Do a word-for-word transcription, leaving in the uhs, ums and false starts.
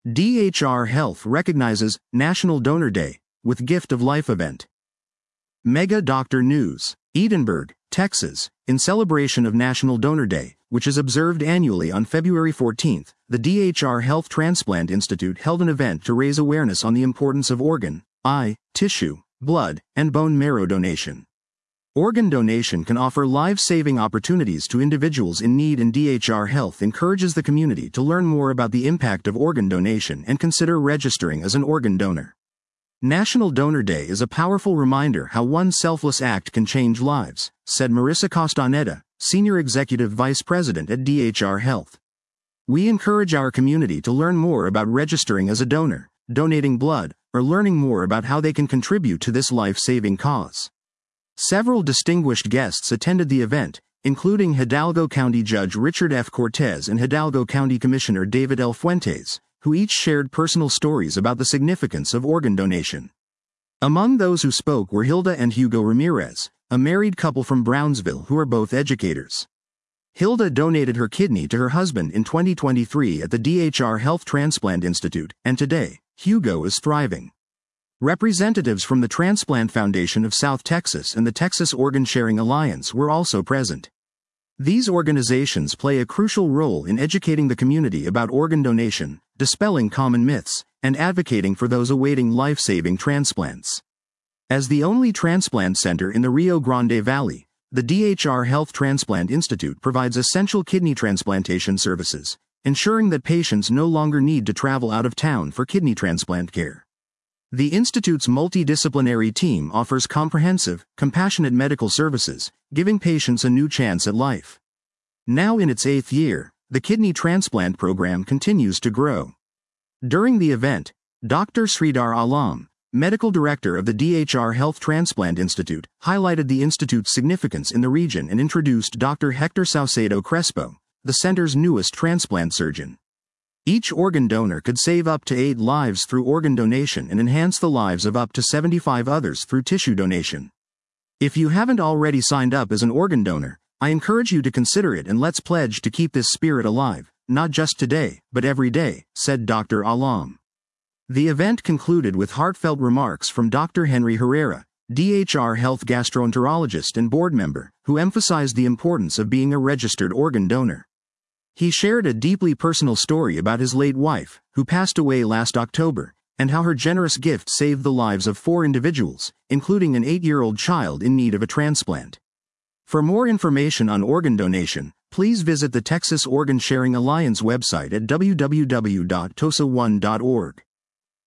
D H R Health recognizes National Donor Day with Gift of Life event. Mega Doctor News. Edinburgh, Texas. In celebration of National Donor Day, which is observed annually on February fourteenth, the D H R Health Transplant Institute held an event to raise awareness on the importance of organ, eye, tissue, blood, and bone marrow donation. Organ donation can offer life-saving opportunities to individuals in need, and D H R Health encourages the community to learn more about the impact of organ donation and consider registering as an organ donor. National Donor Day is a powerful reminder how one selfless act can change lives, said Marissa Costaneda, Senior Executive Vice President at D H R Health. We encourage our community to learn more about registering as a donor, donating blood, or learning more about how they can contribute to this life-saving cause. Several distinguished guests attended the event, including Hidalgo County Judge Richard F. Cortez and Hidalgo County Commissioner David L. Fuentes, who each shared personal stories about the significance of organ donation. Among those who spoke were Hilda and Hugo Ramirez, a married couple from Brownsville who are both educators. Hilda donated her kidney to her husband in twenty twenty-three at the D H R Health Transplant Institute, and today, Hugo is thriving. Representatives from the Transplant Foundation of South Texas and the Texas Organ Sharing Alliance were also present. These organizations play a crucial role in educating the community about organ donation, dispelling common myths, and advocating for those awaiting life-saving transplants. As the only transplant center in the Rio Grande Valley, the D H R Health Transplant Institute provides essential kidney transplantation services, ensuring that patients no longer need to travel out of town for kidney transplant care. The Institute's multidisciplinary team offers comprehensive, compassionate medical services, giving patients a new chance at life. Now in its eighth year, the kidney transplant program continues to grow. During the event, Doctor Sridhar Alam, medical director of the D H R Health Transplant Institute, highlighted the institute's significance in the region and introduced Doctor Hector Saucedo Crespo, the center's newest transplant surgeon. Each organ donor could save up to eight lives through organ donation and enhance the lives of up to seventy-five others through tissue donation. If you haven't already signed up as an organ donor, I encourage you to consider it, and let's pledge to keep this spirit alive, not just today, but every day, said Doctor Alam. The event concluded with heartfelt remarks from Doctor Henry Herrera, D H R Health gastroenterologist and board member, who emphasized the importance of being a registered organ donor. He shared a deeply personal story about his late wife, who passed away last October, and how her generous gift saved the lives of four individuals, including an eight-year-old child in need of a transplant. For more information on organ donation, please visit the Texas Organ Sharing Alliance website at w w w dot tosa one dot org.